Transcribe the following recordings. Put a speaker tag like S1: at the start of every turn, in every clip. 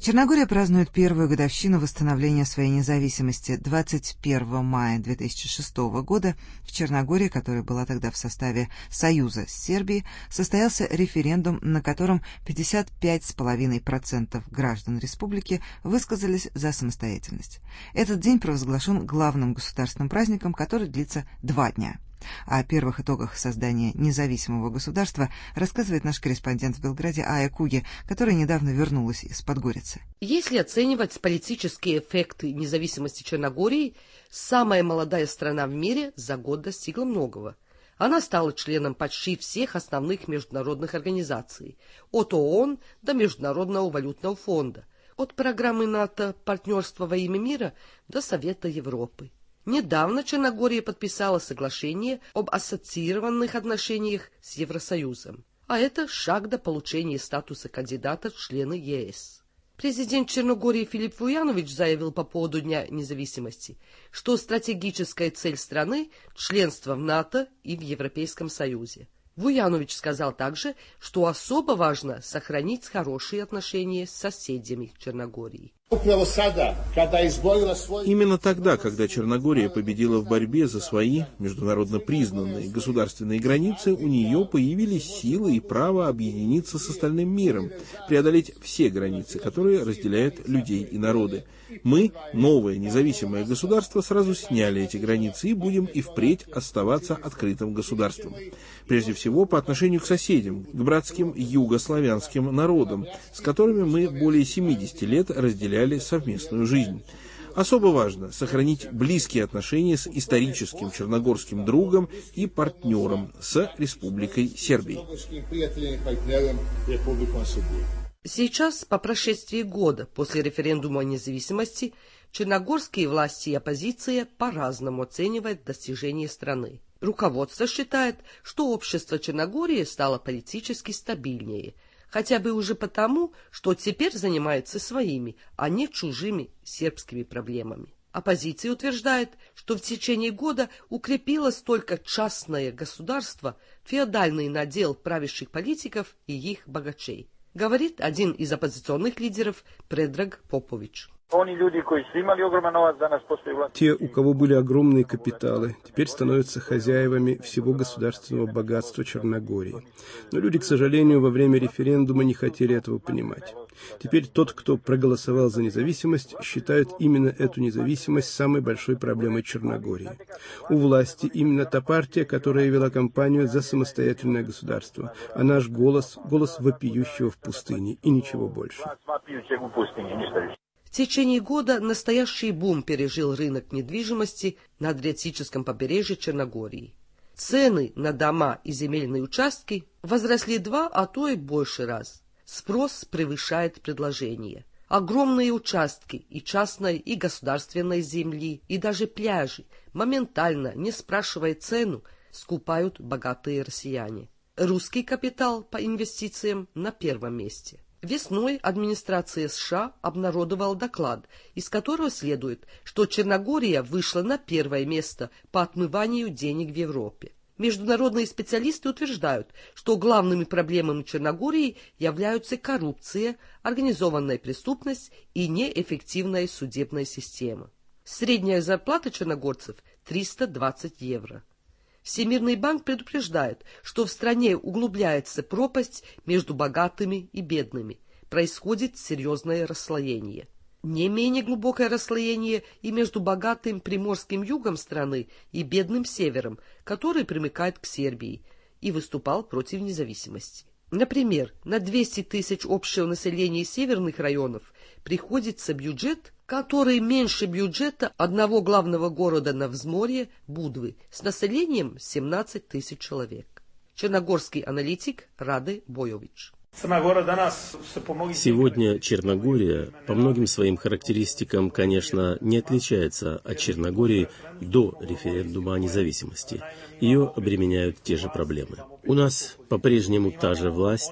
S1: Черногория празднует первую годовщину восстановления своей независимости. 21 мая 2006 года в Черногории, которая была тогда в составе союза с Сербией, состоялся референдум, на котором 55,5% граждан республики высказались за самостоятельность. Этот день провозглашен главным государственным праздником, который длится 2 дня. О первых итогах создания независимого государства рассказывает наш корреспондент в Белграде Ая Куги, которая недавно вернулась из Подгорицы.
S2: Если оценивать политические эффекты независимости Черногории, самая молодая страна в мире за год достигла многого. Она стала членом почти всех основных международных организаций, от ООН до Международного валютного фонда, от программы НАТО «Партнерство во имя мира» до Совета Европы. Недавно Черногория подписала соглашение об ассоциированных отношениях с Евросоюзом, а это шаг до получения статуса кандидата в члены ЕС. Президент Черногории Филипп Вуянович заявил по поводу Дня независимости, что стратегическая цель страны – членство в НАТО и в Европейском Союзе. Вуянович сказал также, что особо важно сохранить хорошие отношения с соседями Черногории.
S3: Именно тогда, когда Черногория победила в борьбе за свои международно признанные государственные границы, у нее появились силы и право объединиться с остальным миром, преодолеть все границы, которые разделяют людей и народы. Мы, новое независимое государство, сразу сняли эти границы и будем и впредь оставаться открытым государством. Прежде всего, по отношению к соседям, к братским югославянским народам, с которыми мы более 70 лет разделяли совместную жизнь. Особо важно сохранить близкие отношения с историческим черногорским другом и партнером, с Республикой Сербией.
S2: Сейчас, по прошествии года после референдума о независимости, черногорские власти и оппозиция по-разному оценивают достижения страны. Руководство считает, что общество Черногории стало политически стабильнее, хотя бы уже потому, что теперь занимается своими, а не чужими сербскими проблемами. Оппозиция утверждает, что в течение года укрепилось только частное государство, феодальный надел правящих политиков и их богачей, говорит один из оппозиционных лидеров Предраг Попович.
S4: Те, у кого были огромные капиталы, теперь становятся хозяевами всего государственного богатства Черногории. Но люди, к сожалению, во время референдума не хотели этого понимать. Теперь тот, кто проголосовал за независимость, считает именно эту независимость самой большой проблемой Черногории. У власти именно та партия, которая вела кампанию за самостоятельное государство, а наш голос – голос вопиющего в пустыне, и ничего больше.
S2: В течение года настоящий бум пережил рынок недвижимости на Адриатическом побережье Черногории. Цены на дома и земельные участки возросли 2, а то и больше раз. Спрос превышает предложение. Огромные участки и частной, и государственной земли, и даже пляжи моментально, не спрашивая цену, скупают богатые россияне. Русский капитал по инвестициям на первом месте. Весной администрация США обнародовала доклад, из которого следует, что Черногория вышла на первое место по отмыванию денег в Европе. Международные специалисты утверждают, что главными проблемами Черногории являются коррупция, организованная преступность и неэффективная судебная система. Средняя зарплата черногорцев – 320 евро. Всемирный банк предупреждает, что в стране углубляется пропасть между богатыми и бедными, происходит серьезное расслоение. Не менее глубокое расслоение и между богатым приморским югом страны и бедным севером, который примыкает к Сербии и выступал против независимости. Например, на 200 тысяч общего населения северных районов приходится бюджет, который меньше бюджета одного главного города на взморье Будвы с населением 17 тысяч человек. Черногорский аналитик Раде Бойович.
S5: Сегодня Черногория по многим своим характеристикам, конечно, не отличается от Черногории до референдума о независимости. Ее обременяют те же проблемы. У нас по-прежнему та же власть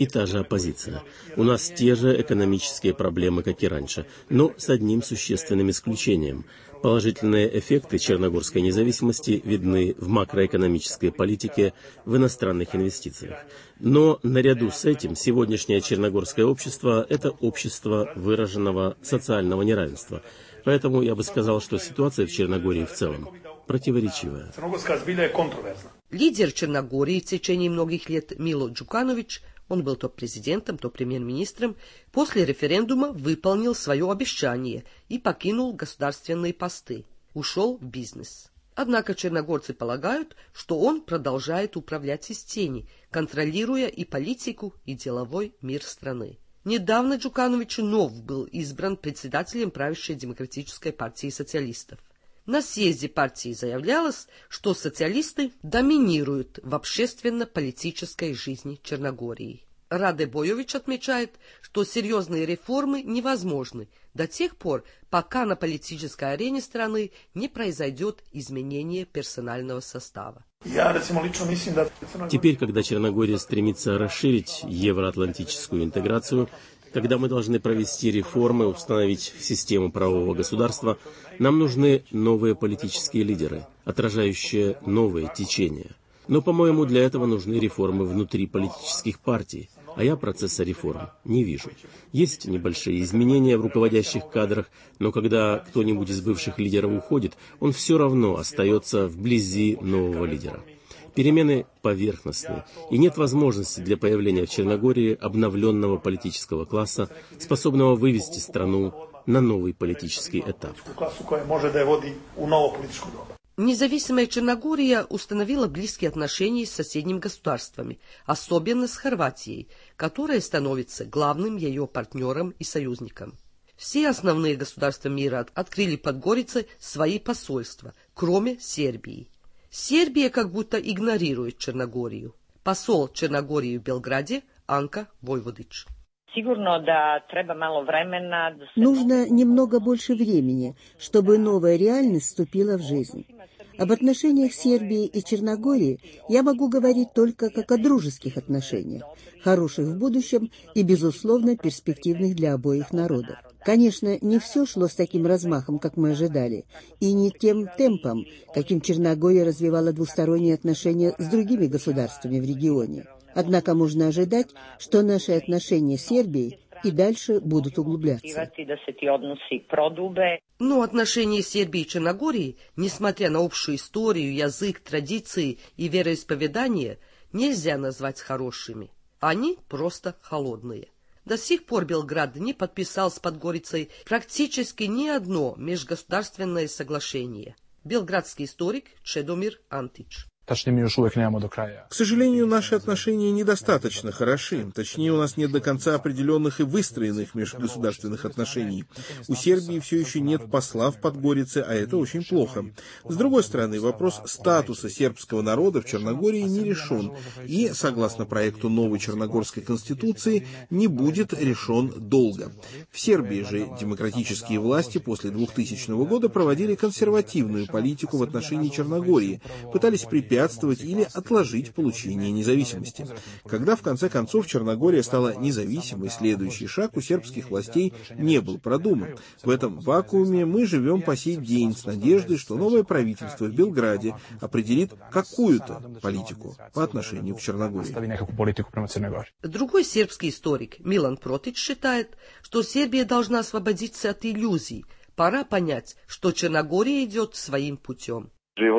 S5: и та же оппозиция. У нас те же экономические проблемы, как и раньше, но с одним существенным исключением. Положительные эффекты черногорской независимости видны в макроэкономической политике, в иностранных инвестициях. Но наряду с этим сегодняшнее черногорское общество – это общество выраженного социального неравенства. Поэтому я бы сказал, что ситуация в Черногории в целом противоречивая.
S2: Лидер Черногории в течение многих лет Мило Джуканович, он был то президентом, то премьер-министром, после референдума выполнил свое обещание и покинул государственные посты, ушел в бизнес. Однако черногорцы полагают, что он продолжает управлять из тени, контролируя и политику, и деловой мир страны. Недавно Джуканович вновь был избран председателем правящей Демократической партии социалистов. На съезде партии заявлялось, что социалисты доминируют в общественно-политической жизни Черногории. Раде Бойович отмечает, что серьезные реформы невозможны до тех пор, пока на политической арене страны не произойдет изменение персонального состава.
S5: Теперь, когда Черногория стремится расширить евроатлантическую интеграцию, когда мы должны провести реформы, установить систему правового государства, нам нужны новые политические лидеры, отражающие новые течения. Но, по-моему, для этого нужны реформы внутри политических партий, а я процесса реформ не вижу. Есть небольшие изменения в руководящих кадрах, но когда кто-нибудь из бывших лидеров уходит, он все равно остается вблизи нового лидера. Перемены поверхностны, и нет возможности для появления в Черногории обновленного политического класса, способного вывести страну на новый политический этап.
S2: Независимая Черногория установила близкие отношения с соседними государствами, особенно с Хорватией, которая становится главным ее партнером и союзником. Все основные государства мира открыли в Подгорице свои посольства, кроме Сербии. Сербия как будто игнорирует Черногорию. Посол Черногории в Белграде Анка Войводич.
S6: Нужно немного больше времени, чтобы новая реальность вступила в жизнь. Об отношениях Сербии и Черногории я могу говорить только как о дружеских отношениях, хороших в будущем и, безусловно, перспективных для обоих народов. Конечно, не все шло с таким размахом, как мы ожидали, и не тем темпом, каким Черногория развивала двусторонние отношения с другими государствами в регионе. Однако можно ожидать, что наши отношения с Сербией и дальше будут углубляться.
S2: Но отношения Сербии и Черногории, несмотря на общую историю, язык, традиции и вероисповедание, нельзя назвать хорошими. Они просто холодные. До сих пор Белград не подписал с Подгорицей практически ни одно межгосударственное соглашение. Белградский историк Чедомир Антич.
S3: К сожалению, наши отношения недостаточно хороши. Точнее, у нас нет до конца определенных и выстроенных межгосударственных отношений. У Сербии все еще нет посла в Подгорице, а это очень плохо. С другой стороны, вопрос статуса сербского народа в Черногории не решен и, согласно проекту новой Черногорской конституции, не будет решен долго. В Сербии же демократические власти после 2000 года проводили консервативную политику в отношении Черногории, пытались препятствовать или отложить получение независимости. Когда в конце концов Черногория стала независимой, следующий шаг у сербских властей не был продуман. В этом вакууме мы живем по сей день с надеждой, что новое правительство в Белграде определит какую-то политику по отношению к Черногории.
S2: Другой сербский историк Милан Протич считает, что Сербия должна освободиться от иллюзий. Пора понять, что Черногория идет своим путем.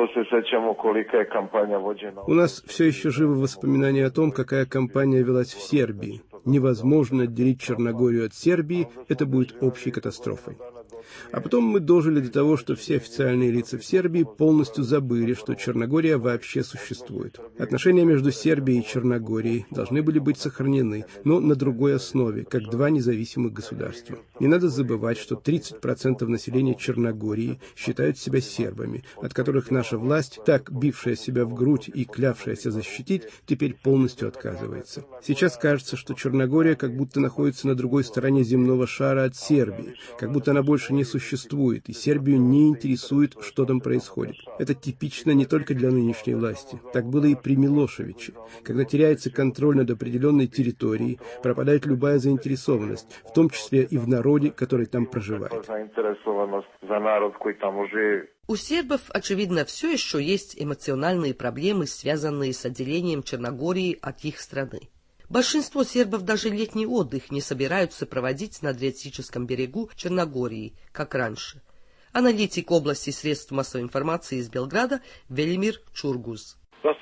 S4: У нас все еще живы воспоминания о том, какая кампания велась в Сербии. Невозможно отделить Черногорию от Сербии, это будет общей катастрофой. А потом мы дожили до того, что все официальные лица в Сербии полностью забыли, что Черногория вообще существует. Отношения между Сербией и Черногорией должны были быть сохранены, но на другой основе, как два независимых государства. Не надо забывать, что 30% населения Черногории считают себя сербами, от которых наша власть, так бившая себя в грудь и клявшаяся защитить, теперь полностью отказывается. Сейчас кажется, что Черногория как будто находится на другой стороне земного шара от Сербии, как будто она больше больше не существует, и Сербию не интересует, что там происходит. Это типично не только для нынешней власти. Так было и при Милошевиче. Когда теряется контроль над определенной территорией, пропадает любая заинтересованность, в том числе и в народе, который там проживает.
S2: У сербов, очевидно, все еще есть эмоциональные проблемы, связанные с отделением Черногории от их страны. Большинство сербов даже летний отдых не собираются проводить на Адриатическом берегу Черногории, как раньше. Аналитик области средств массовой информации из Белграда Велимир Чургуз.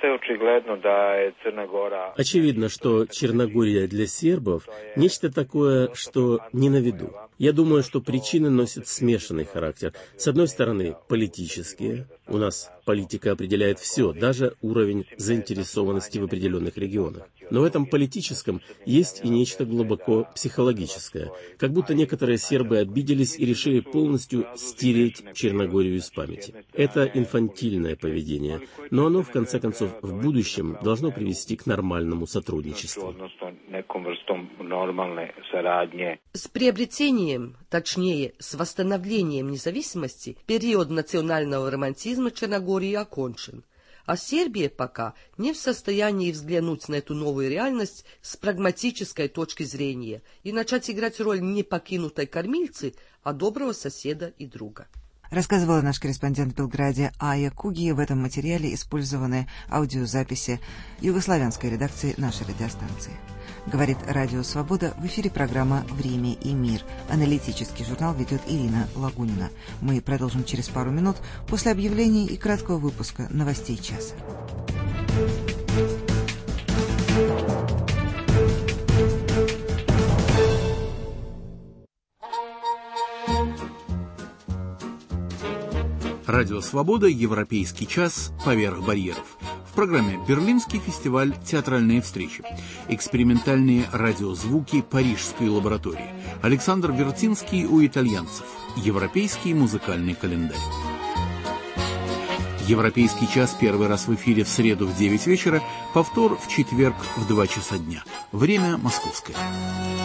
S5: Очевидно, что Черногория для сербов – нечто такое, что не на виду. Я думаю, что причины носят смешанный характер. С одной стороны, политические. У нас политика определяет все, даже уровень заинтересованности в определенных регионах. Но в этом политическом есть и нечто глубоко психологическое. Как будто некоторые сербы обиделись и решили полностью стереть Черногорию из памяти. Это инфантильное поведение, но оно, в конце концов, в будущем должно привести к нормальному сотрудничеству.
S2: С приобретением, точнее, с восстановлением независимости, период национального романтизма Черногории окончен. А Сербия пока не в состоянии взглянуть на эту новую реальность с прагматической точки зрения и начать играть роль не покинутой кормильцы, а доброго соседа и друга.
S1: Рассказывала наш корреспондент в Белграде Ая Куги. В этом материале использованы аудиозаписи югославянской редакции нашей радиостанции. Говорит Радио Свобода, в эфире программа «Время и мир». Аналитический журнал ведет Ирина Лагунина. Мы продолжим через пару минут после объявлений и краткого выпуска новостей часа.
S7: Радио «Свобода», «Европейский час», «Поверх барьеров». В программе «Берлинский фестиваль. Театральные встречи». Экспериментальные радиозвуки Парижской лаборатории. Александр Вертинский у итальянцев. Европейский музыкальный календарь. «Европейский час» первый раз в эфире в среду в 9 вечера, повтор в четверг в 2 часа дня. Время московское.